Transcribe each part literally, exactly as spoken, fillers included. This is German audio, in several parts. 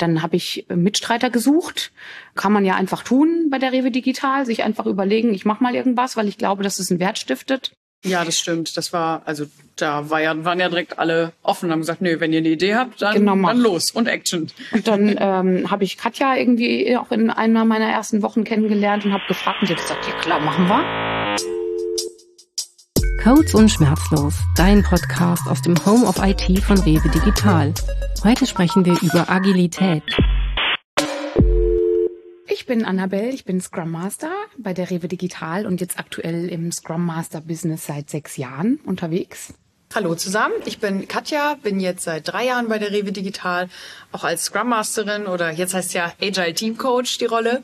Dann habe ich Mitstreiter gesucht. Kann man ja einfach tun bei der Rewe Digital, sich einfach überlegen, ich mache mal irgendwas, weil ich glaube, dass es einen Wert stiftet. Ja, das stimmt. Das war, also da war ja, waren ja direkt alle offen und haben gesagt, nö, wenn ihr eine Idee habt, dann, genau, dann los und Action. Und dann ähm, habe ich Katja irgendwie auch in einer meiner ersten Wochen kennengelernt und habe gefragt und sie hat gesagt, ja klar, machen wir. Codes und Schmerzlos, dein Podcast aus dem Home of I T von Rewe Digital. Heute sprechen wir über Agilität. Ich bin Annabelle, ich bin Scrum Master bei der Rewe Digital und jetzt aktuell im Scrum Master Business seit sechs Jahren unterwegs. Hallo zusammen, ich bin Katja, bin jetzt seit drei Jahren bei der Rewe Digital, auch als Scrum Masterin oder jetzt heißt ja Agile Team Coach die Rolle.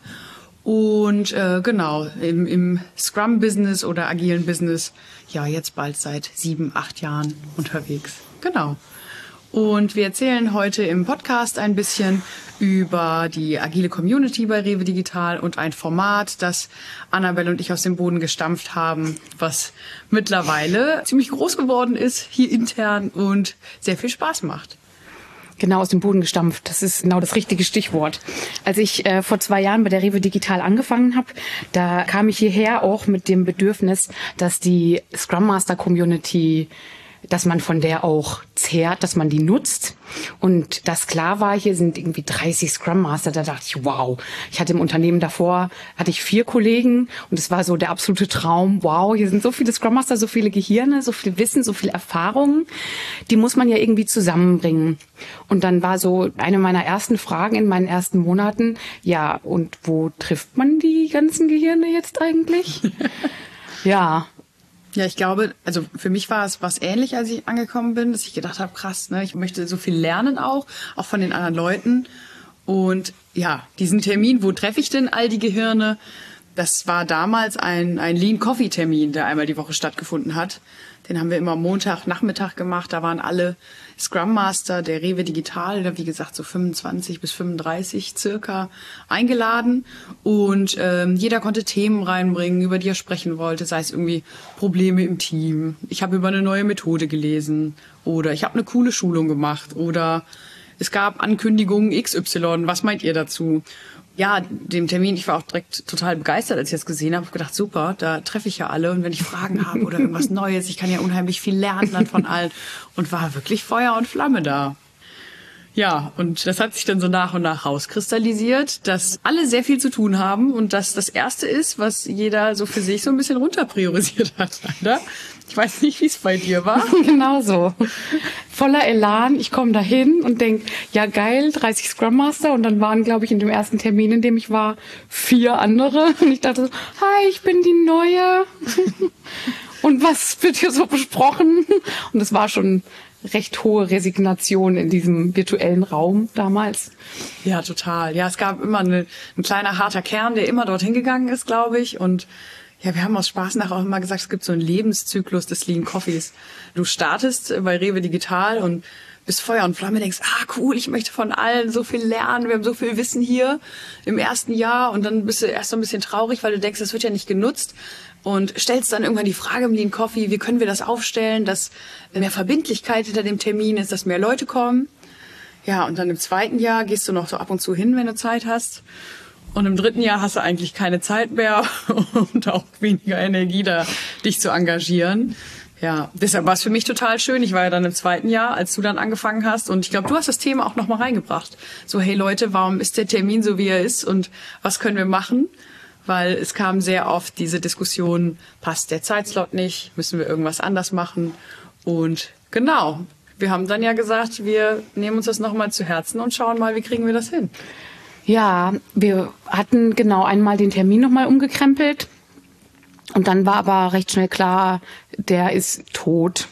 Und äh, genau, im, im Scrum-Business oder agilen Business, ja, jetzt bald seit sieben, acht Jahren unterwegs. Genau. Und wir erzählen heute im Podcast ein bisschen über die agile Community bei Rewe Digital und ein Format, das Annabelle und ich aus dem Boden gestampft haben, was mittlerweile ziemlich groß geworden ist, hier intern und sehr viel Spaß macht. Genau, aus dem Boden gestampft. Das ist genau das richtige Stichwort. Als ich äh, vor zwei Jahren bei der Rewe Digital angefangen habe, da kam ich hierher auch mit dem Bedürfnis, dass die Scrum Master Community, dass man von der auch zehrt, dass man die nutzt. Und das klar war, hier sind irgendwie dreißig Scrum Master. Da dachte ich, wow. Ich hatte im Unternehmen davor, hatte ich vier Kollegen und es war so der absolute Traum. Wow, hier sind so viele Scrum Master, so viele Gehirne, so viel Wissen, so viel Erfahrung. Die muss man ja irgendwie zusammenbringen. Und dann war so eine meiner ersten Fragen in meinen ersten Monaten, ja, und wo trifft man die ganzen Gehirne jetzt eigentlich? Ja. Ja, ich glaube, also für mich war es was ähnlich, als ich angekommen bin, dass ich gedacht habe, krass, ne, ich möchte so viel lernen auch, auch von den anderen Leuten. Und ja, diesen Termin, wo treffe ich denn all die Gehirne? Das war damals ein, ein Lean-Coffee-Termin, der einmal die Woche stattgefunden hat. Den haben wir immer Montagnachmittag gemacht. Da waren alle Scrum Master der Rewe Digital, wie gesagt so fünfundzwanzig bis fünfunddreißig circa, eingeladen. Und ähm, jeder konnte Themen reinbringen, über die er sprechen wollte, sei es irgendwie Probleme im Team. Ich habe über eine neue Methode gelesen oder ich habe eine coole Schulung gemacht oder es gab Ankündigungen X Y. Was meint ihr dazu? Ja, dem Termin, ich war auch direkt total begeistert, als ich das gesehen habe. Ich habe gedacht, super, da treffe ich ja alle. Und wenn ich Fragen habe oder irgendwas Neues, ich kann ja unheimlich viel lernen dann von allen. Und war wirklich Feuer und Flamme da. Ja, und das hat sich dann so nach und nach rauskristallisiert, dass alle sehr viel zu tun haben und dass das Erste ist, was jeder so für sich so ein bisschen runterpriorisiert hat, leider. Ich weiß nicht, wie es bei dir war. Genau so. Voller Elan. Ich komme da hin und denke, ja geil, dreißig Scrum Master. Und dann waren, glaube ich, in dem ersten Termin, in dem ich war, vier andere. Und ich dachte so, hi, ich bin die Neue. Und was wird hier so besprochen? Und es war schon recht hohe Resignation in diesem virtuellen Raum damals. Ja, total. Ja, es gab immer eine, ein kleiner harter Kern, der immer dorthin gegangen ist, glaube ich. Und ja, wir haben aus Spaß nach auch immer gesagt, es gibt so einen Lebenszyklus des Lean Coffees. Du startest bei Rewe Digital und bist Feuer und Flamme, denkst, ah cool, ich möchte von allen so viel lernen, wir haben so viel Wissen hier im ersten Jahr. Und dann bist du erst so ein bisschen traurig, weil du denkst, das wird ja nicht genutzt. Und stellst dann irgendwann die Frage im Lean Coffee, wie können wir das aufstellen, dass mehr Verbindlichkeit hinter dem Termin ist, dass mehr Leute kommen. Ja, und dann im zweiten Jahr gehst du noch so ab und zu hin, wenn du Zeit hast. Und im dritten Jahr hast du eigentlich keine Zeit mehr und auch weniger Energie, da dich zu engagieren. Ja, deshalb war es für mich total schön. Ich war ja dann im zweiten Jahr, als du dann angefangen hast. Und ich glaube, du hast das Thema auch nochmal reingebracht. So, hey Leute, warum ist der Termin so, wie er ist und was können wir machen? Weil es kam sehr oft diese Diskussion, passt der Zeitslot nicht, müssen wir irgendwas anders machen? Und genau, wir haben dann ja gesagt, wir nehmen uns das nochmal zu Herzen und schauen mal, wie kriegen wir das hin? Ja, wir hatten genau einmal den Termin nochmal umgekrempelt. Und dann war aber recht schnell klar, der ist tot.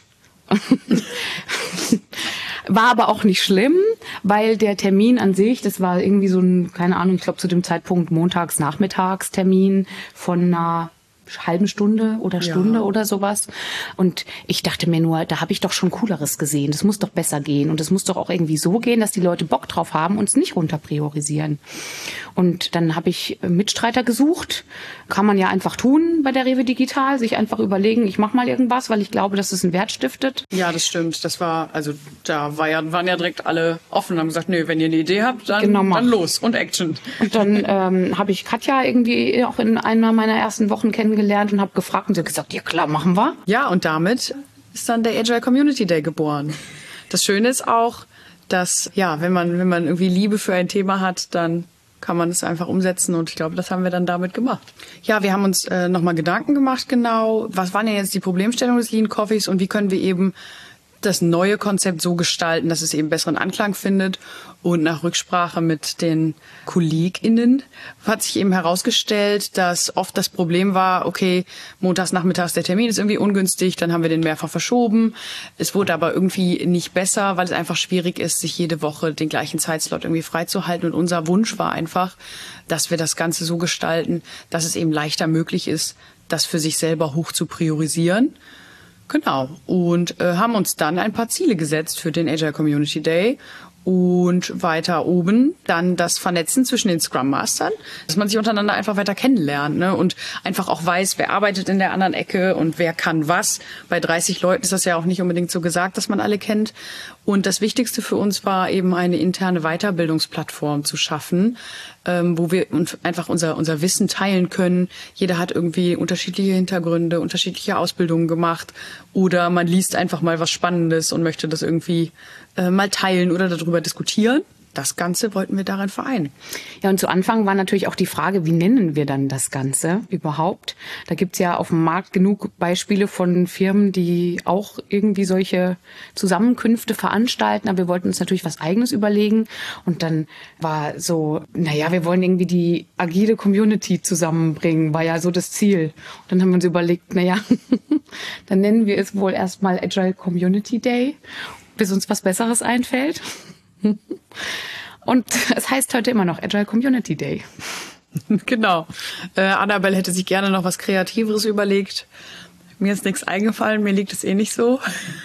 War aber auch nicht schlimm, weil der Termin an sich, das war irgendwie so ein, keine Ahnung, ich glaube zu dem Zeitpunkt montags, nachmittags Termin von einer halben Stunde oder Stunde ja. oder sowas. Und ich dachte mir nur, da habe ich doch schon Cooleres gesehen. Das muss doch besser gehen. Und es muss doch auch irgendwie so gehen, dass die Leute Bock drauf haben und es nicht runter priorisieren. Und dann habe ich Mitstreiter gesucht. Kann man ja einfach tun bei der Rewe Digital, sich einfach überlegen, ich mache mal irgendwas, weil ich glaube, dass es einen Wert stiftet. Ja, das stimmt. Das war, also da war ja, waren ja direkt alle offen und haben gesagt, nö, wenn ihr eine Idee habt, dann, Genau, dann los und Action. Und dann ähm, habe ich Katja irgendwie auch in einer meiner ersten Wochen kennengelernt und habe gefragt und sie hat gesagt, ja klar, machen wir. Ja, und damit ist dann der Agile Community Day geboren. Das Schöne ist auch, dass, ja, wenn man, wenn man irgendwie Liebe für ein Thema hat, dann kann man es einfach umsetzen und ich glaube, das haben wir dann damit gemacht. Ja, wir haben uns äh, nochmal Gedanken gemacht, genau, was waren denn jetzt die Problemstellungen des Lean Coffees und wie können wir eben das neue Konzept so gestalten, dass es eben besseren Anklang findet. Und nach Rücksprache mit den KollegInnen hat sich eben herausgestellt, dass oft das Problem war, okay, montags nachmittags der Termin ist irgendwie ungünstig, dann haben wir den mehrfach verschoben. Es wurde aber irgendwie nicht besser, weil es einfach schwierig ist, sich jede Woche den gleichen Zeitslot irgendwie freizuhalten. Und unser Wunsch war einfach, dass wir das Ganze so gestalten, dass es eben leichter möglich ist, das für sich selber hoch zu priorisieren. Genau. Und äh, haben uns dann ein paar Ziele gesetzt für den Agile Community Day. Und weiter oben dann das Vernetzen zwischen den Scrum Mastern, dass man sich untereinander einfach weiter kennenlernt, ne? Und einfach auch weiß, wer arbeitet in der anderen Ecke und wer kann was. Bei dreißig Leuten ist das ja auch nicht unbedingt so gesagt, dass man alle kennt. Und das Wichtigste für uns war eben eine interne Weiterbildungsplattform zu schaffen, ähm, wo wir uns einfach unser unser Wissen teilen können. Jeder hat irgendwie unterschiedliche Hintergründe, unterschiedliche Ausbildungen gemacht oder man liest einfach mal was Spannendes und möchte das irgendwie äh, mal teilen oder darüber diskutieren. Das Ganze wollten wir darin vereinen. Ja, und zu Anfang war natürlich auch die Frage, wie nennen wir dann das Ganze überhaupt? Da gibt's ja auf dem Markt genug Beispiele von Firmen, die auch irgendwie solche Zusammenkünfte veranstalten. Aber wir wollten uns natürlich was Eigenes überlegen. Und dann war so, naja, wir wollen irgendwie die agile Community zusammenbringen, war ja so das Ziel. Und dann haben wir uns überlegt, naja, dann nennen wir es wohl erstmal Agile Community Day, bis uns was Besseres einfällt. Und es heißt heute immer noch Agile Community Day. Genau. Äh, Annabelle hätte sich gerne noch was Kreativeres überlegt. Mir ist nichts eingefallen, mir liegt es eh nicht so.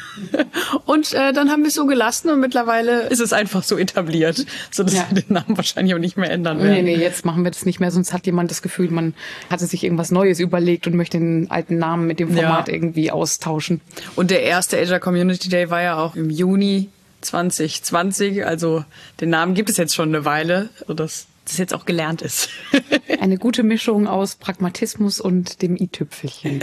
Und äh, dann haben wir es so gelassen und mittlerweile ist es einfach so etabliert, sodass ja. wir den Namen wahrscheinlich auch nicht mehr ändern werden. Nee, nee, jetzt machen wir das nicht mehr, sonst hat jemand das Gefühl, man hatte sich irgendwas Neues überlegt und möchte den alten Namen mit dem Format ja. irgendwie austauschen. Und der erste Agile Community Day war ja auch im Juni zwanzig zwanzig, also den Namen gibt es jetzt schon eine Weile, sodass das jetzt auch gelernt ist. Eine gute Mischung aus Pragmatismus und dem i-Tüpfelchen.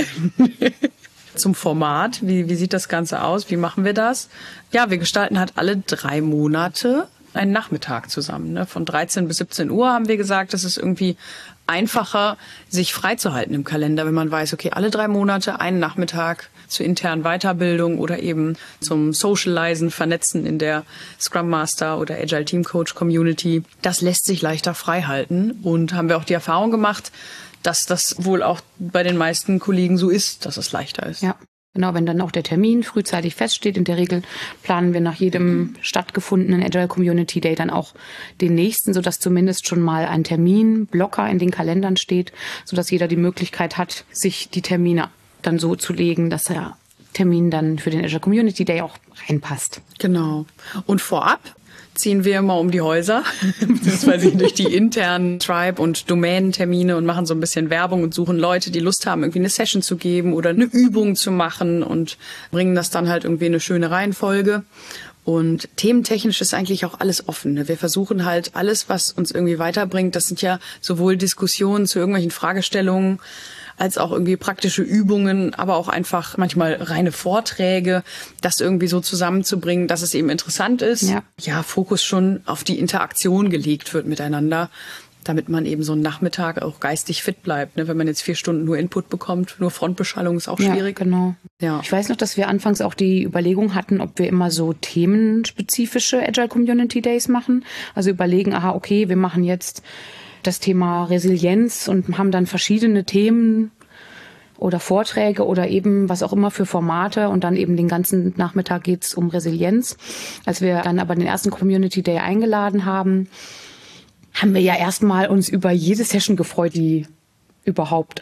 Zum Format, wie, wie sieht das Ganze aus, wie machen wir das? Ja, wir gestalten halt alle drei Monate einen Nachmittag zusammen. Ne? Von dreizehn bis siebzehn Uhr haben wir gesagt, das ist irgendwie einfacher, sich freizuhalten im Kalender, wenn man weiß, okay, alle drei Monate einen Nachmittag zur internen Weiterbildung oder eben zum Socializen, Vernetzen in der Scrum Master oder Agile Team Coach Community. Das lässt sich leichter freihalten und haben wir auch die Erfahrung gemacht, dass das wohl auch bei den meisten Kollegen so ist, dass es leichter ist. Ja. Genau, wenn dann auch der Termin frühzeitig feststeht. In der Regel planen wir nach jedem stattgefundenen Agile Community Day dann auch den nächsten, sodass zumindest schon mal ein Terminblocker in den Kalendern steht, sodass jeder die Möglichkeit hat, sich die Termine dann so zu legen, dass der Termin dann für den Agile Community Day auch reinpasst. Genau. Und vorab ziehen wir immer um die Häuser, beziehungsweise durch die internen Tribe- und Domänentermine und machen so ein bisschen Werbung und suchen Leute, die Lust haben, irgendwie eine Session zu geben oder eine Übung zu machen und bringen das dann halt irgendwie in eine schöne Reihenfolge. Und thementechnisch ist eigentlich auch alles offen. Wir versuchen halt alles, was uns irgendwie weiterbringt. Das sind ja sowohl Diskussionen zu irgendwelchen Fragestellungen, als auch irgendwie praktische Übungen, aber auch einfach manchmal reine Vorträge, das irgendwie so zusammenzubringen, dass es eben interessant ist. Ja, ja, Fokus schon auf die Interaktion gelegt wird miteinander, damit man eben so einen Nachmittag auch geistig fit bleibt. Ne? Wenn man jetzt vier Stunden nur Input bekommt, nur Frontbeschallung ist auch schwierig. Ja, genau. Ja. Ich weiß noch, dass wir anfangs auch die Überlegung hatten, ob wir immer so themenspezifische Agile Community Days machen. Also überlegen, aha, okay, wir machen jetzt das Thema Resilienz und haben dann verschiedene Themen oder Vorträge oder eben was auch immer für Formate und dann eben den ganzen Nachmittag geht's um Resilienz. Als wir dann aber den ersten Community Day eingeladen haben, haben wir ja erstmal uns über jede Session gefreut, die überhaupt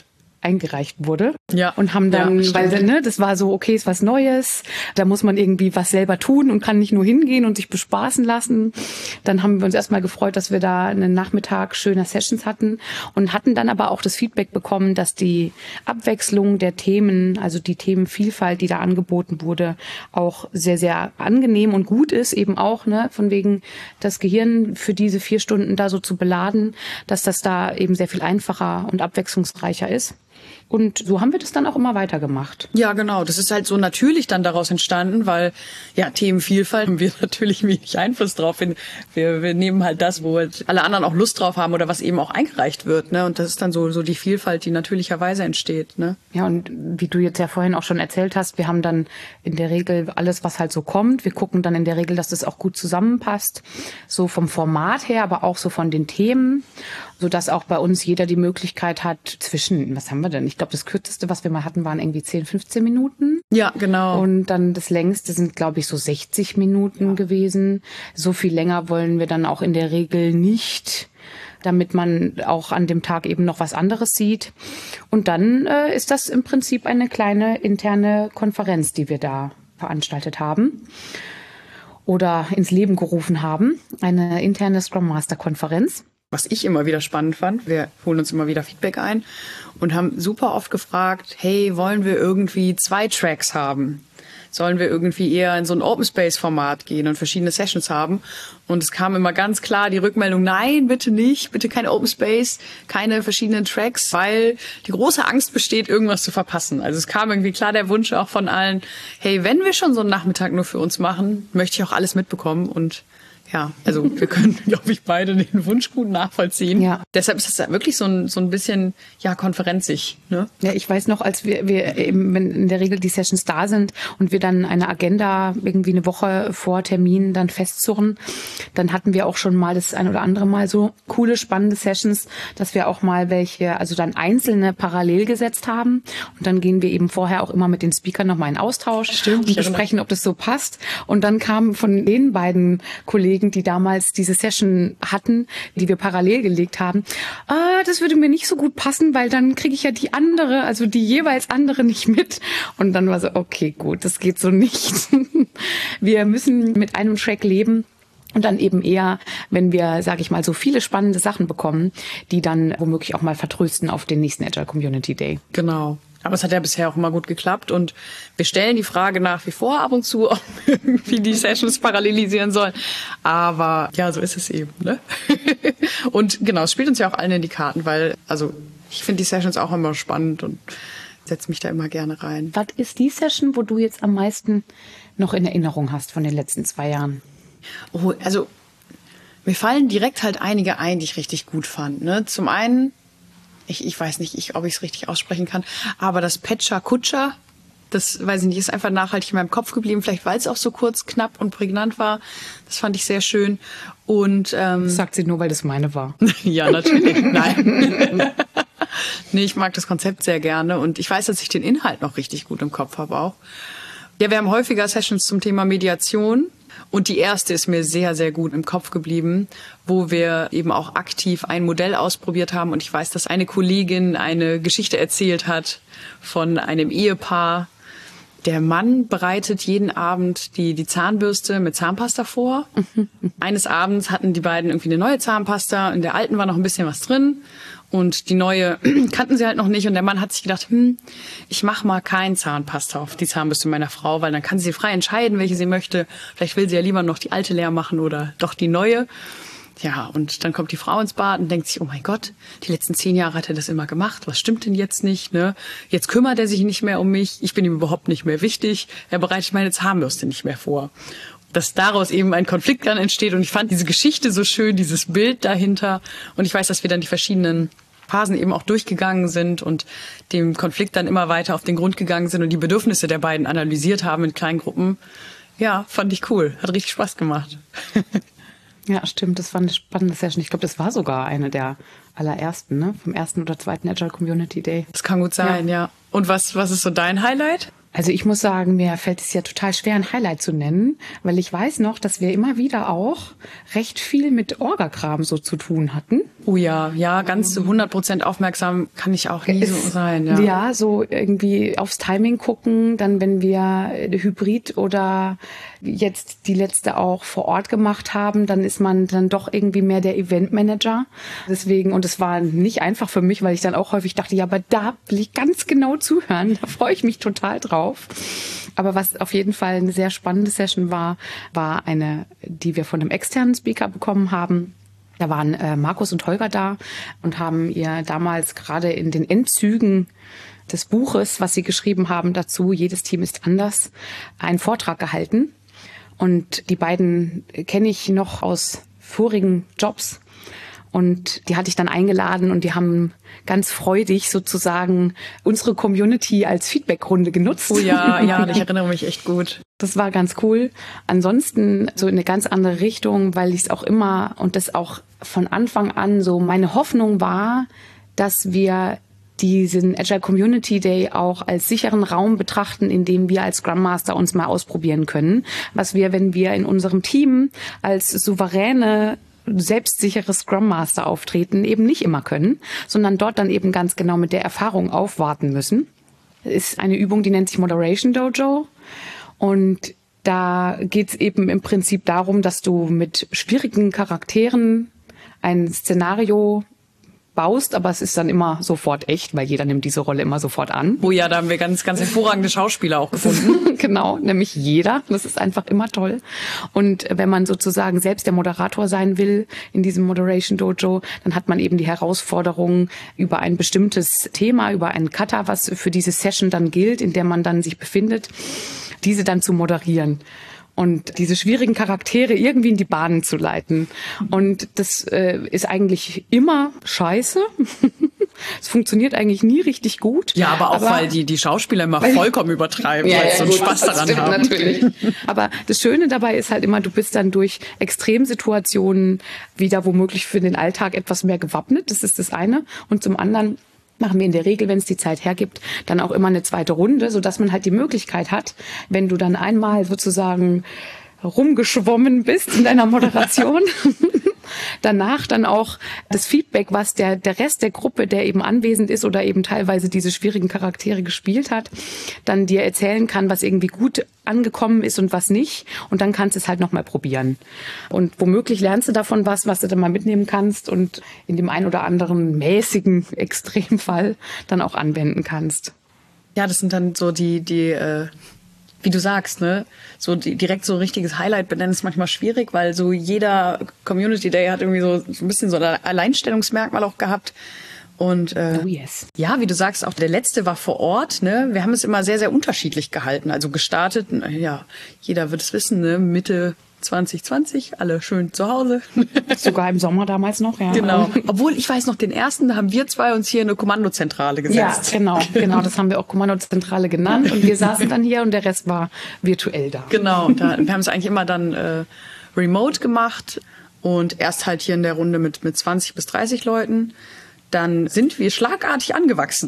eingereicht wurde. Ja. Und haben dann, ja, weil ne, das war so, okay, ist was Neues, da muss man irgendwie was selber tun und kann nicht nur hingehen und sich bespaßen lassen. Dann haben wir uns erstmal gefreut, dass wir da einen Nachmittag schöner Sessions hatten und hatten dann aber auch das Feedback bekommen, dass die Abwechslung der Themen, also die Themenvielfalt, die da angeboten wurde, auch sehr, sehr angenehm und gut ist, eben auch, ne, von wegen das Gehirn für diese vier Stunden da so zu beladen, dass das da eben sehr viel einfacher und abwechslungsreicher ist. Und so haben wir das dann auch immer weitergemacht. Ja, genau. Das ist halt so natürlich dann daraus entstanden, weil ja Themenvielfalt haben wir natürlich wenig Einfluss drauf. Wir, wir nehmen halt das, wo halt alle anderen auch Lust drauf haben oder was eben auch eingereicht wird. Ne? Und das ist dann so, so die Vielfalt, die natürlicherweise entsteht. Ne? Ja, und wie du jetzt ja vorhin auch schon erzählt hast, wir haben dann in der Regel alles, was halt so kommt. Wir gucken dann in der Regel, dass das auch gut zusammenpasst. So vom Format her, aber auch so von den Themen, sodass auch bei uns jeder die Möglichkeit hat, zwischen, was haben wir denn? Ich glaube, das kürzeste, was wir mal hatten, waren irgendwie zehn, fünfzehn Minuten. Ja, genau. Und dann das längste sind, glaube ich, so sechzig Minuten ja. gewesen. So viel länger wollen wir dann auch in der Regel nicht, damit man auch an dem Tag eben noch was anderes sieht. Und dann äh, ist das im Prinzip eine kleine interne Konferenz, die wir da veranstaltet haben oder ins Leben gerufen haben. Eine interne Scrum Master Konferenz. Was ich immer wieder spannend fand, wir holen uns immer wieder Feedback ein und haben super oft gefragt, hey, wollen wir irgendwie zwei Tracks haben? Sollen wir irgendwie eher in so ein Open-Space-Format gehen und verschiedene Sessions haben? Und es kam immer ganz klar die Rückmeldung, nein, bitte nicht, bitte kein Open-Space, keine verschiedenen Tracks, weil die große Angst besteht, irgendwas zu verpassen. Also es kam irgendwie klar der Wunsch auch von allen, hey, wenn wir schon so einen Nachmittag nur für uns machen, möchte ich auch alles mitbekommen und ja, also wir können, glaube ich, beide den Wunsch gut nachvollziehen. Ja. Deshalb ist das wirklich so ein, so ein bisschen, ja, konferenzig. Ne? Ja, ich weiß noch, als wir, wir eben, wenn in der Regel die Sessions da sind und wir dann eine Agenda irgendwie eine Woche vor Termin dann festzurren, dann hatten wir auch schon mal das ein oder andere Mal so coole, spannende Sessions, dass wir auch mal welche, also dann einzelne parallel gesetzt haben. Und dann gehen wir eben vorher auch immer mit den Speakern nochmal in Austausch. Stimmt, und besprechen, ob das so passt. Und dann kamen von den beiden Kollegen, die damals diese Session hatten, die wir parallel gelegt haben, ah, das würde mir nicht so gut passen, weil dann kriege ich ja die andere, also die jeweils andere nicht mit. Und dann war so, okay, gut, das geht so nicht. Wir müssen mit einem Track leben. Und dann eben eher, wenn wir, sage ich mal, so viele spannende Sachen bekommen, die dann womöglich auch mal vertrösten auf den nächsten Agile Community Day. Genau. Aber es hat ja bisher auch immer gut geklappt und wir stellen die Frage nach wie vor ab und zu, ob wir irgendwie die Sessions parallelisieren sollen. Aber ja, so ist es eben. Ne? Und genau, es spielt uns ja auch allen in die Karten, weil also ich finde die Sessions auch immer spannend und setze mich da immer gerne rein. Was ist die Session, wo du jetzt am meisten noch in Erinnerung hast von den letzten zwei Jahren? Oh, also mir fallen direkt halt einige ein, die ich richtig gut fand. Ne? Zum einen, ich, ich weiß nicht, ich, ob ich es richtig aussprechen kann, aber das Pecha Kucha, das, weiß ich nicht, ist einfach nachhaltig in meinem Kopf geblieben, vielleicht weil es auch so kurz, knapp und prägnant war. Das fand ich sehr schön. Und ähm, das sagt sie nur, weil das meine war. Ja, natürlich. Nein. Nee, ich mag das Konzept sehr gerne und ich weiß, dass ich den Inhalt noch richtig gut im Kopf habe auch. Ja, wir haben häufiger Sessions zum Thema Mediation. Und die erste ist mir sehr, sehr gut im Kopf geblieben, wo wir eben auch aktiv ein Modell ausprobiert haben. Und ich weiß, dass eine Kollegin eine Geschichte erzählt hat von einem Ehepaar. Der Mann bereitet jeden Abend die, die Zahnbürste mit Zahnpasta vor. Eines Abends hatten die beiden irgendwie eine neue Zahnpasta. In der alten war noch ein bisschen was drin. Und die neue kannten sie halt noch nicht. Und der Mann hat sich gedacht, hm, ich mache mal kein Zahnpasta auf die Zahnbürste meiner Frau, weil dann kann sie frei entscheiden, welche sie möchte. Vielleicht will sie ja lieber noch die alte leer machen oder doch die neue. Ja, und dann kommt die Frau ins Bad und denkt sich, oh mein Gott, die letzten zehn Jahre hat er das immer gemacht. Was stimmt denn jetzt nicht? Ne? Jetzt kümmert er sich nicht mehr um mich. Ich bin ihm überhaupt nicht mehr wichtig. Er bereitet meine Zahnbürste nicht mehr vor. Dass daraus eben ein Konflikt dann entsteht. Und ich fand diese Geschichte so schön, dieses Bild dahinter. Und ich weiß, dass wir dann die verschiedenen Phasen eben auch durchgegangen sind und dem Konflikt dann immer weiter auf den Grund gegangen sind und die Bedürfnisse der beiden analysiert haben in kleinen Gruppen. Ja, fand ich cool. Hat richtig Spaß gemacht. Ja, stimmt. Das war eine spannende Session. Ich glaube, das war sogar eine der allerersten, ne? Vom ersten oder zweiten Agile Community Day. Das kann gut sein, ja. ja. Und was, was ist so dein Highlight? Also ich muss sagen, mir fällt es ja total schwer, ein Highlight zu nennen, weil ich weiß noch, dass wir immer wieder auch recht viel mit Orga-Kram so zu tun hatten. Oh ja, ja, ganz hundert Prozent aufmerksam kann ich auch nie es, so sein. Ja. ja, so irgendwie aufs Timing gucken, dann wenn wir Hybrid oder jetzt die letzte auch vor Ort gemacht haben, dann ist man dann doch irgendwie mehr der Eventmanager. Deswegen, und es war nicht einfach für mich, weil ich dann auch häufig dachte, ja, aber da will ich ganz genau zuhören, da freue ich mich total drauf. Aber was auf jeden Fall eine sehr spannende Session war, war eine, die wir von einem externen Speaker bekommen haben. Da waren äh, Markus und Holger da und haben ihr damals gerade in den Endzügen des Buches, was sie geschrieben haben dazu, jedes Team ist anders, einen Vortrag gehalten. Und die beiden kenne ich noch aus vorigen Jobs. Und die hatte ich dann eingeladen und die haben ganz freudig sozusagen unsere Community als Feedbackrunde genutzt. Oh ja, ja, ich erinnere mich echt gut. Das war ganz cool. Ansonsten so in eine ganz andere Richtung, weil ich es auch immer und das auch von Anfang an so meine Hoffnung war, dass wir diesen Agile Community Day auch als sicheren Raum betrachten, in dem wir als Scrum Master uns mal ausprobieren können. Was wir, wenn wir in unserem Team als souveräne selbstsichere Scrum Master auftreten, eben nicht immer können, sondern dort dann eben ganz genau mit der Erfahrung aufwarten müssen. Das ist eine Übung, die nennt sich Moderation Dojo. Und da geht es eben im Prinzip darum, dass du mit schwierigen Charakteren ein Szenario baust, aber es ist dann immer sofort echt, weil jeder nimmt diese Rolle immer sofort an. Oh ja, da haben wir ganz, ganz hervorragende Schauspieler auch gefunden. Genau, nämlich jeder. Das ist einfach immer toll. Und wenn man sozusagen selbst der Moderator sein will in diesem Moderation Dojo, dann hat man eben die Herausforderung über ein bestimmtes Thema, über einen Kata, was für diese Session dann gilt, in der man dann sich befindet, diese dann zu moderieren. Und diese schwierigen Charaktere irgendwie in die Bahnen zu leiten. Und das äh, ist eigentlich immer scheiße. Es funktioniert eigentlich nie richtig gut. Ja, aber auch, aber, weil die, die Schauspieler immer vollkommen übertreiben, ja, weil sie so einen gut, Spaß daran stimmt, haben. Natürlich. Aber das Schöne dabei ist halt immer, du bist dann durch Extremsituationen wieder womöglich für den Alltag etwas mehr gewappnet. Das ist das eine. Und zum anderen machen wir in der Regel, wenn es die Zeit hergibt, dann auch immer eine zweite Runde, sodass man halt die Möglichkeit hat, wenn du dann einmal sozusagen rumgeschwommen bist in deiner Moderation, danach dann auch das Feedback, was der, der Rest der Gruppe, der eben anwesend ist oder eben teilweise diese schwierigen Charaktere gespielt hat, dann dir erzählen kann, was irgendwie gut angekommen ist und was nicht. Und dann kannst du es halt nochmal probieren. Und womöglich lernst du davon was, was du dann mal mitnehmen kannst und in dem ein oder anderen mäßigen Extremfall dann auch anwenden kannst. Ja, das sind dann so die, die, äh wie du sagst, ne, so die, direkt so ein richtiges Highlight benennen ist manchmal schwierig, weil so jeder Community Day hat irgendwie so, so ein bisschen so ein Alleinstellungsmerkmal auch gehabt. Und äh, oh yes. ja, wie du sagst, auch der letzte war vor Ort. Ne? Wir haben es immer sehr, sehr unterschiedlich gehalten. Also gestartet, ja, jeder wird es wissen, ne? Mitte zwanzig zwanzig, alle schön zu Hause. Sogar im Sommer damals noch, ja. Genau. Obwohl, ich weiß noch, den ersten, da haben wir zwei uns hier in eine Kommandozentrale gesetzt. Ja, genau, genau. Das haben wir auch Kommandozentrale genannt. Und wir saßen dann hier und der Rest war virtuell da. Genau. Da, wir haben es eigentlich immer dann äh, remote gemacht und erst halt hier in der Runde mit, mit zwanzig bis dreißig Leuten. Dann sind wir schlagartig angewachsen.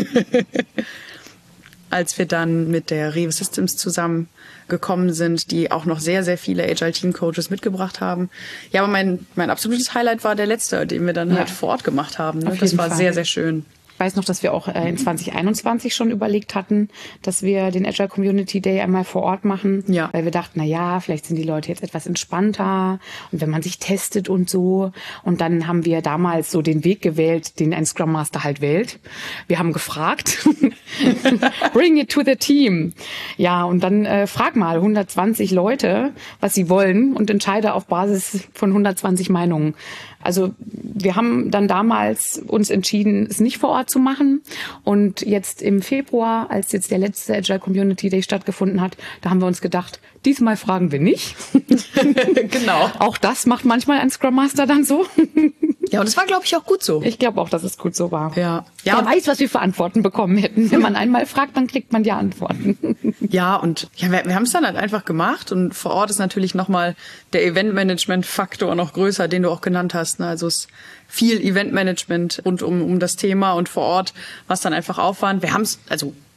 Als wir dann mit der Rewe Systems zusammen gekommen sind, die auch noch sehr, sehr viele Agile Team Coaches mitgebracht haben. Ja, aber mein, mein absolutes Highlight war der letzte, den wir dann ja. halt vor Ort gemacht haben. Ne? Das war Fall. sehr, sehr schön. Ich weiß noch, dass wir auch in zwanzig einundzwanzig schon überlegt hatten, dass wir den Agile Community Day einmal vor Ort machen, ja. weil wir dachten, na ja, vielleicht sind die Leute jetzt etwas entspannter und wenn man sich testet und so. Und dann haben wir damals so den Weg gewählt, den ein Scrum Master halt wählt. Wir haben gefragt, bring it to the team. Ja, und dann äh, frag mal hundertzwanzig Leute, was sie wollen und entscheide auf Basis von hundertzwanzig Meinungen. Also wir haben dann damals uns entschieden, es nicht vor Ort zu machen. Und jetzt im Februar, als jetzt der letzte Agile Community Day stattgefunden hat, da haben wir uns gedacht, diesmal fragen wir nicht. Genau. Auch das macht manchmal ein Scrum Master dann so. Ja, und das war, glaube ich, auch gut so. Ich glaube auch, dass es gut so war. Ja. Ja. Wer weiß, was wir für Antworten bekommen hätten. Wenn man einmal fragt, dann kriegt man ja Antworten. Ja, und ja, wir, wir haben es dann halt einfach gemacht. Und vor Ort ist natürlich nochmal der Eventmanagement-Faktor noch größer, den du auch genannt hast. Ne? Also es ist viel Eventmanagement rund um, um das Thema und vor Ort, was dann einfach Aufwand. Wir haben es, also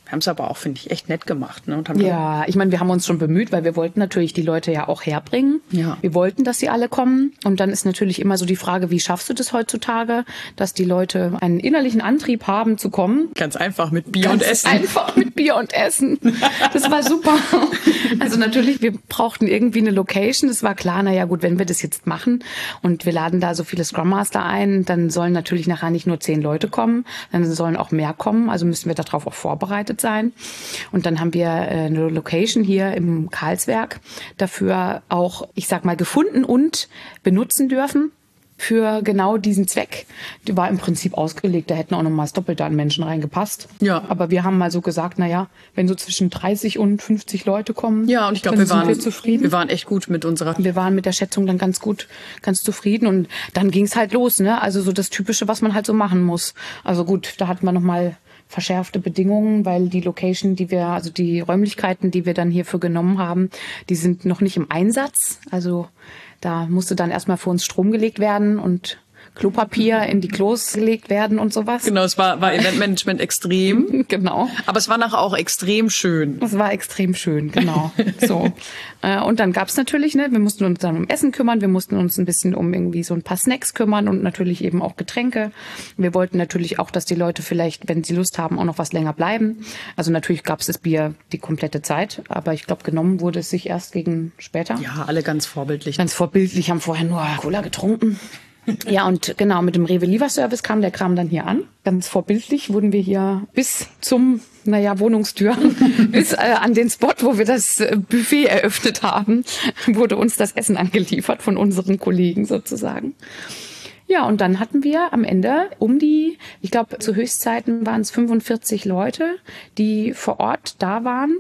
Wir haben es aber auch, finde ich, echt nett gemacht. Ne? Und haben ja, ich meine, wir haben uns schon bemüht, weil wir wollten natürlich die Leute ja auch herbringen. Ja. Wir wollten, dass sie alle kommen. Und dann ist natürlich immer so die Frage, wie schaffst du das heutzutage, dass die Leute einen innerlichen Antrieb haben zu kommen? Ganz einfach mit Bier Ganz und Essen. Einfach mit Bier und Essen. Das war super. Also natürlich, wir brauchten irgendwie eine Location. Es war klar, naja gut, wenn wir das jetzt machen und wir laden da so viele Scrum Master ein, dann sollen natürlich nachher nicht nur zehn Leute kommen, dann sollen auch mehr kommen. Also müssen wir darauf auch vorbereitet sein. Und dann haben wir eine Location hier im Karlswerk dafür auch, ich sag mal, gefunden und benutzen dürfen für genau diesen Zweck. Die war im Prinzip ausgelegt, da hätten auch noch mal das Doppelte an Menschen reingepasst. Ja. Aber wir haben mal so gesagt, na ja, wenn so zwischen dreißig und fünfzig Leute kommen, ja, und ich glaube, dann wir sind waren wir zufrieden. Wir waren echt gut mit unserer. Wir waren mit der Schätzung dann ganz gut, ganz zufrieden und dann ging's halt los, ne? Also so das Typische, was man halt so machen muss. Also gut, da hatten wir noch mal verschärfte Bedingungen, weil die Location, die wir, also die Räumlichkeiten, die wir dann hierfür genommen haben, die sind noch nicht im Einsatz. Also da musste dann erstmal für uns Strom gelegt werden und Klopapier in die Klos gelegt werden und sowas. Genau, es war, war Eventmanagement extrem. Genau. Aber es war nachher auch extrem schön. Es war extrem schön, genau. So. Und dann gab's natürlich, ne, wir mussten uns dann um Essen kümmern, wir mussten uns ein bisschen um irgendwie so ein paar Snacks kümmern und natürlich eben auch Getränke. Wir wollten natürlich auch, dass die Leute vielleicht, wenn sie Lust haben, auch noch was länger bleiben. Also natürlich gab's das Bier die komplette Zeit, aber ich glaube, genommen wurde es sich erst gegen später. Ja, alle ganz vorbildlich. Ganz vorbildlich, haben vorher nur Cola getrunken. Ja, und genau, mit dem Rewe Lieferservice kam der Kram dann hier an. Ganz vorbildlich wurden wir hier bis zum, naja, Wohnungstür, bis äh, an den Spot, wo wir das äh, Buffet eröffnet haben, wurde uns das Essen angeliefert von unseren Kollegen sozusagen. Ja, und dann hatten wir am Ende um die, ich glaube, zu Höchstzeiten waren es fünfundvierzig Leute, die vor Ort da waren.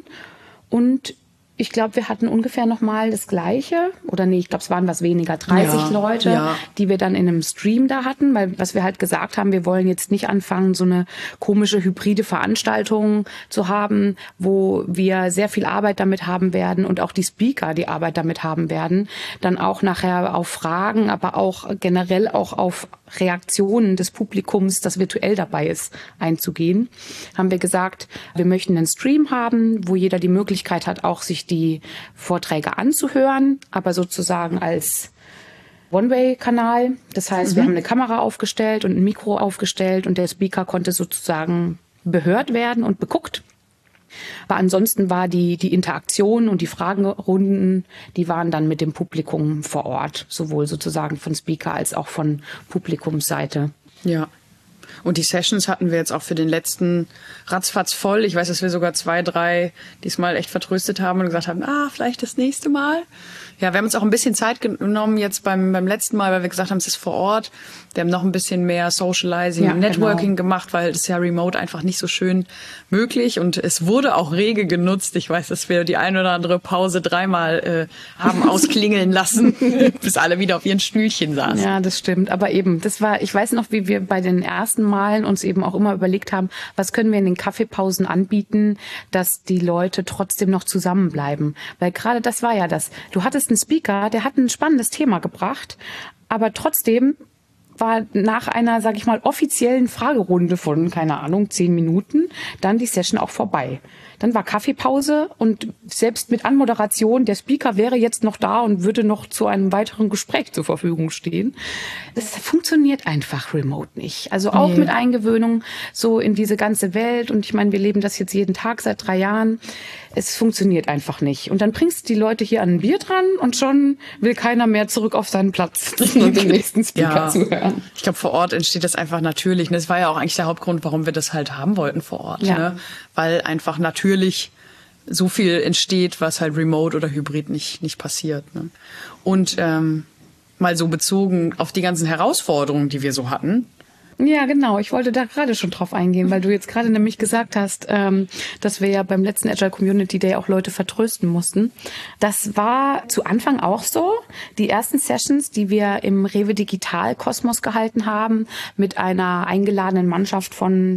Und ich glaube, wir hatten ungefähr noch mal das Gleiche. Oder nee, ich glaube, es waren was weniger, dreißig Ja, Leute, ja. die wir dann in einem Stream da hatten. Weil was wir halt gesagt haben, wir wollen jetzt nicht anfangen, so eine komische hybride Veranstaltung zu haben, wo wir sehr viel Arbeit damit haben werden und auch die Speaker die Arbeit damit haben werden. Dann auch nachher auf Fragen, aber auch generell auch auf Reaktionen des Publikums, das virtuell dabei ist, einzugehen. Haben wir gesagt, wir möchten einen Stream haben, wo jeder die Möglichkeit hat, auch sich die Vorträge anzuhören, aber sozusagen als One-Way-Kanal. Das heißt, mhm. wir haben eine Kamera aufgestellt und ein Mikro aufgestellt und der Speaker konnte sozusagen behört werden und beguckt. Aber ansonsten war die, die Interaktion und die Fragerunden, die waren dann mit dem Publikum vor Ort, sowohl sozusagen von Speaker als auch von Publikumsseite. Ja. Und die Sessions hatten wir jetzt auch für den letzten ratzfatz voll. Ich weiß, dass wir sogar zwei, drei diesmal echt vertröstet haben und gesagt haben, ah, vielleicht das nächste Mal. Ja, wir haben uns auch ein bisschen Zeit genommen jetzt beim, beim letzten Mal, weil wir gesagt haben, es ist vor Ort. Wir haben noch ein bisschen mehr Socializing, ja, Networking genau. gemacht, weil das ist ja remote einfach nicht so schön möglich. Und es wurde auch rege genutzt. Ich weiß, dass wir die ein oder andere Pause dreimal äh, haben ausklingeln lassen, bis alle wieder auf ihren Stühlchen saßen. Ja, das stimmt. Aber eben, das war, ich weiß noch, wie wir bei den ersten Malen uns eben auch immer überlegt haben, was können wir in den Kaffeepausen anbieten, dass die Leute trotzdem noch zusammenbleiben. Weil gerade das war ja das. Du hattest einen Speaker, der hat ein spannendes Thema gebracht, aber trotzdem war nach einer, sag ich mal, offiziellen Fragerunde von, keine Ahnung, zehn Minuten, dann die Session auch vorbei. Dann war Kaffeepause und selbst mit Anmoderation, der Speaker wäre jetzt noch da und würde noch zu einem weiteren Gespräch zur Verfügung stehen. Das funktioniert einfach remote nicht. Also auch nee. mit Eingewöhnung so in diese ganze Welt. Und ich meine, wir leben das jetzt jeden Tag seit drei Jahren. Es funktioniert einfach nicht. Und dann bringst du die Leute hier an ein Bier dran und schon will keiner mehr zurück auf seinen Platz sitzen und den nächsten Speaker ja. zuhören. Ich glaube, vor Ort entsteht das einfach natürlich. Das war ja auch eigentlich der Hauptgrund, warum wir das halt haben wollten vor Ort. Ja. Ne? Weil einfach natürlich so viel entsteht, was halt remote oder hybrid nicht, nicht passiert. Ne? Und ähm, mal so bezogen auf die ganzen Herausforderungen, die wir so hatten. Ja, genau. Ich wollte da gerade schon drauf eingehen, weil du jetzt gerade nämlich gesagt hast, ähm, dass wir ja beim letzten Agile Community Day auch Leute vertrösten mussten. Das war zu Anfang auch so. Die ersten Sessions, die wir im Rewe Digital Kosmos gehalten haben, mit einer eingeladenen Mannschaft von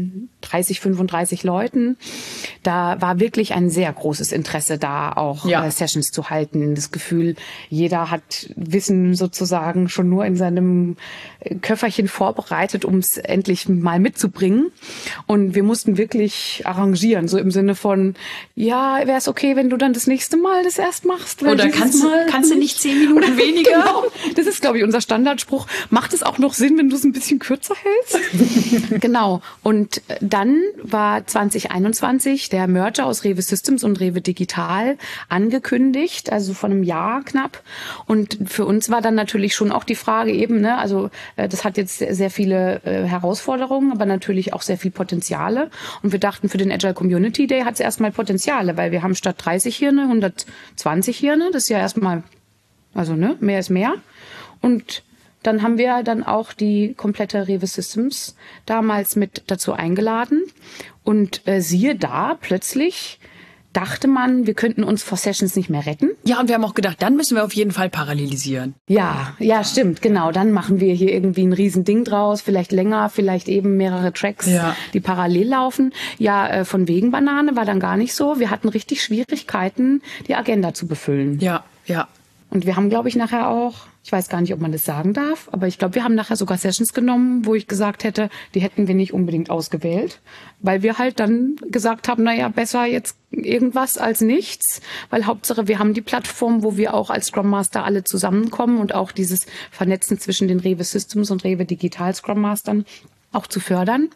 dreißig, fünfunddreißig Leuten. Da war wirklich ein sehr großes Interesse da, auch ja. äh, Sessions zu halten. Das Gefühl, jeder hat Wissen sozusagen schon nur in seinem Köfferchen vorbereitet, um es endlich mal mitzubringen. Und wir mussten wirklich arrangieren, so im Sinne von, ja, wäre es okay, wenn du dann das nächste Mal das erst machst? Weil Oder kannst, mal kannst du nicht zehn Minuten weniger? Genau. Das ist, glaube ich, unser Standardspruch. Macht es auch noch Sinn, wenn du es ein bisschen kürzer hältst? Genau. Und dann war zwanzig einundzwanzig der Merger aus Rewe Systems und Rewe Digital angekündigt, also vor einem Jahr knapp. Und für uns war dann natürlich schon auch die Frage eben, ne, also das hat jetzt sehr viele Herausforderungen, aber natürlich auch sehr viel Potenziale. Und wir dachten, für den Agile Community Day hat es erstmal Potenziale, weil wir haben statt dreißig Hirne hundertzwanzig Hirne. Das ist ja erstmal, also ne, mehr ist mehr. Und dann haben wir dann auch die komplette Rewe Systems damals mit dazu eingeladen. Und äh, siehe da, plötzlich dachte man, wir könnten uns vor Sessions nicht mehr retten. Ja, und wir haben auch gedacht, dann müssen wir auf jeden Fall parallelisieren. Ja, ja, stimmt, genau. Dann machen wir hier irgendwie ein Riesending draus, vielleicht länger, vielleicht eben mehrere Tracks, ja. die parallel laufen. Ja, äh, von wegen Banane war dann gar nicht so. Wir hatten richtig Schwierigkeiten, die Agenda zu befüllen. Ja, ja. Und wir haben, glaube ich, nachher auch, ich weiß gar nicht, ob man das sagen darf, aber ich glaube, wir haben nachher sogar Sessions genommen, wo ich gesagt hätte, die hätten wir nicht unbedingt ausgewählt, weil wir halt dann gesagt haben, naja, besser jetzt irgendwas als nichts, weil Hauptsache wir haben die Plattform, wo wir auch als Scrum Master alle zusammenkommen und auch dieses Vernetzen zwischen den Rewe Systems und Rewe Digital Scrum Mastern auch zu fördern.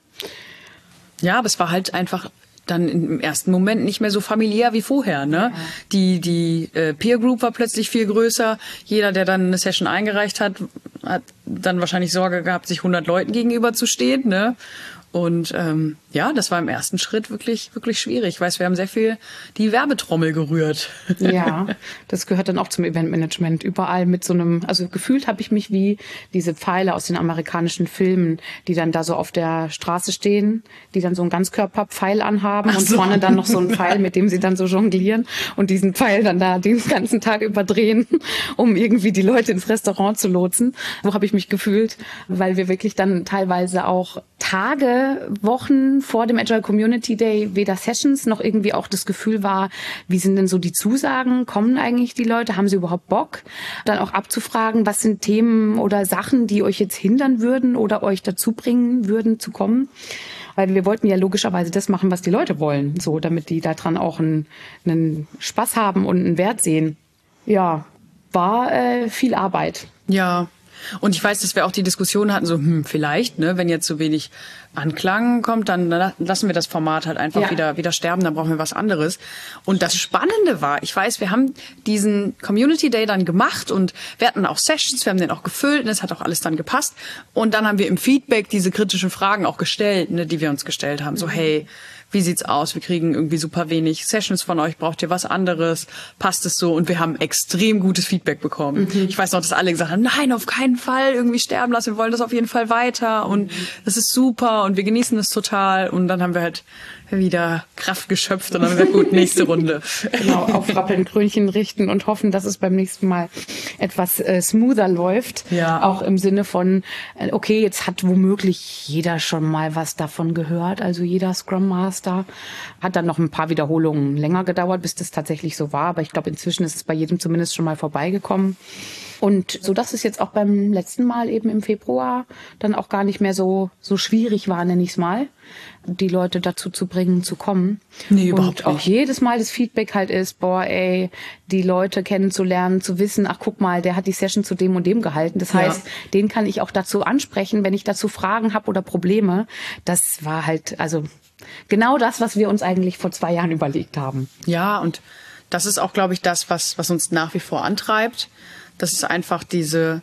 Ja, aber es war halt einfach dann im ersten Moment nicht mehr so familiär wie vorher, ne? Ja. Die die äh, Peer Group war plötzlich viel größer. Jeder, der dann eine Session eingereicht hat, hat dann wahrscheinlich Sorge gehabt, sich hundert Leuten gegenüberzustehen, ne? Und ähm, ja, das war im ersten Schritt wirklich wirklich schwierig. Ich weiß, wir haben sehr viel die Werbetrommel gerührt. Ja, das gehört dann auch zum Eventmanagement. Überall mit so einem, also gefühlt habe ich mich wie diese Pfeile aus den amerikanischen Filmen, die dann da so auf der Straße stehen, die dann so einen Ganzkörperpfeil anhaben. Ach und so. Vorne dann noch so einen Pfeil, mit dem sie dann so jonglieren und diesen Pfeil dann da den ganzen Tag überdrehen, um irgendwie die Leute ins Restaurant zu lotsen. So habe ich mich gefühlt, weil wir wirklich dann teilweise auch Tage, Wochen vor dem Agile Community Day weder Sessions noch irgendwie auch das Gefühl war, wie sind denn so die Zusagen? Kommen eigentlich die Leute? Haben sie überhaupt Bock? Dann auch abzufragen, was sind Themen oder Sachen, die euch jetzt hindern würden oder euch dazu bringen würden zu kommen? Weil wir wollten ja logischerweise das machen, was die Leute wollen, so damit die daran auch einen, einen Spaß haben und einen Wert sehen. Ja, war äh, viel Arbeit. Ja. Und ich weiß, dass wir auch die Diskussion hatten, so, hm, vielleicht, ne, wenn jetzt so wenig Anklang kommt, dann lassen wir das Format halt einfach ja. wieder, wieder sterben, dann brauchen wir was anderes. Und das Spannende war, ich weiß, wir haben diesen Community Day dann gemacht und wir hatten auch Sessions, wir haben den auch gefüllt und es hat auch alles dann gepasst. Und dann haben wir im Feedback diese kritischen Fragen auch gestellt, ne, die wir uns gestellt haben. So, hey, wie sieht's aus? Wir kriegen irgendwie super wenig Sessions von euch. Braucht ihr was anderes? Passt es so? Und wir haben extrem gutes Feedback bekommen. Mhm. Ich weiß noch, dass alle gesagt haben, nein, auf keinen Fall irgendwie sterben lassen. Wir wollen das auf jeden Fall weiter. Und mhm. das ist super. Und wir genießen es total. Und dann haben wir halt wieder Kraft geschöpft und dann haben wir gesagt, gut, nächste Runde. Genau, aufrappeln, Krönchen richten und hoffen, dass es beim nächsten Mal etwas äh, smoother läuft. Ja. Auch im Sinne von, äh, okay, jetzt hat womöglich jeder schon mal was davon gehört. Also jeder Scrum Master hat dann noch ein paar Wiederholungen länger gedauert, bis das tatsächlich so war. Aber ich glaube, inzwischen ist es bei jedem zumindest schon mal vorbeigekommen. Und so, dass es jetzt auch beim letzten Mal eben im Februar dann auch gar nicht mehr so so schwierig war, nenne ich es mal, die Leute dazu zu bringen, zu kommen. Nee, überhaupt nicht. Und auch jedes Mal das Feedback halt ist, boah, ey, die Leute kennenzulernen, zu wissen, ach guck mal, der hat die Session zu dem und dem gehalten. Das heißt, ja. den kann ich auch dazu ansprechen, wenn ich dazu Fragen habe oder Probleme. Das war halt, also genau das, was wir uns eigentlich vor zwei Jahren überlegt haben. Ja, und das ist auch, glaube ich, das, was was uns nach wie vor antreibt. Das ist einfach diese,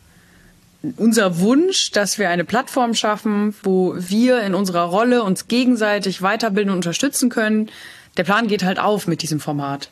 unser Wunsch, dass wir eine Plattform schaffen, wo wir in unserer Rolle uns gegenseitig weiterbilden und unterstützen können. Der Plan geht halt auf mit diesem Format.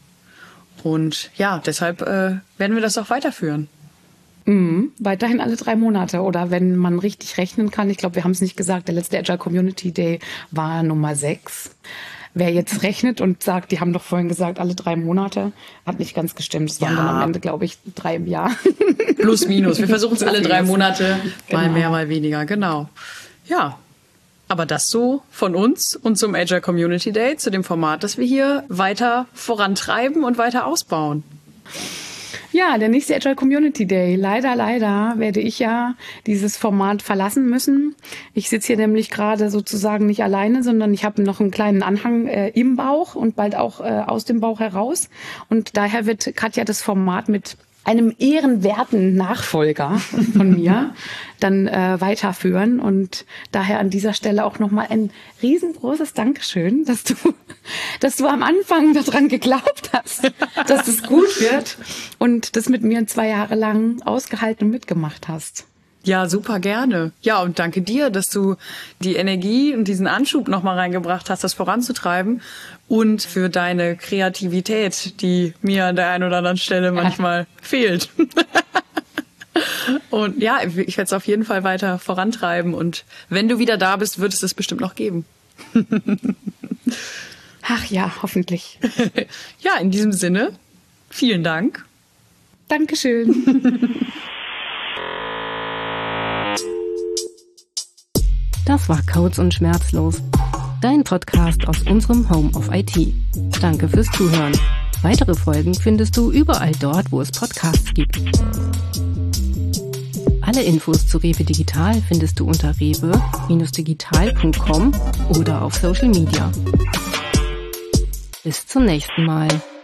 Und ja, deshalb äh, werden wir das auch weiterführen. Mhm. Weiterhin alle drei Monate oder wenn man richtig rechnen kann. Ich glaube, wir haben es nicht gesagt, der letzte Agile Community Day war Nummer sechs. Wer jetzt rechnet und sagt, die haben doch vorhin gesagt, alle drei Monate, hat nicht ganz gestimmt. Es waren ja. dann am Ende, glaube ich, drei im Jahr. Plus, minus. Wir versuchen es alle drei Monate, mal genau. mehr, mal weniger. Genau. Ja. Aber das so von uns und zum Agile Community Day, zu dem Format, das wir hier weiter vorantreiben und weiter ausbauen. Ja, der nächste Agile Community Day. Leider, leider werde ich ja dieses Format verlassen müssen. Ich sitze hier nämlich gerade sozusagen nicht alleine, sondern ich habe noch einen kleinen Anhang äh, im Bauch und bald auch äh, aus dem Bauch heraus. Und daher wird Katja das Format mit einem ehrenwerten Nachfolger von mir dann äh, weiterführen. Und daher an dieser Stelle auch nochmal ein riesengroßes Dankeschön, dass du, dass du am Anfang daran geglaubt hast, dass es gut wird und das mit mir zwei Jahre lang ausgehalten und mitgemacht hast. Ja, super gerne. Ja, und danke dir, dass du die Energie und diesen Anschub nochmal reingebracht hast, das voranzutreiben und für deine Kreativität, die mir an der einen oder anderen Stelle manchmal ja. fehlt. Und ja, ich werde es auf jeden Fall weiter vorantreiben und wenn du wieder da bist, wird es es bestimmt noch geben. Ach ja, hoffentlich. Ja, in diesem Sinne, vielen Dank. Dankeschön. Das war Codes und Schmerzlos, dein Podcast aus unserem Home of I T. Danke fürs Zuhören. Weitere Folgen findest du überall dort, wo es Podcasts gibt. Alle Infos zu Rewe Digital findest du unter rewe Digital punkt com oder auf Social Media. Bis zum nächsten Mal.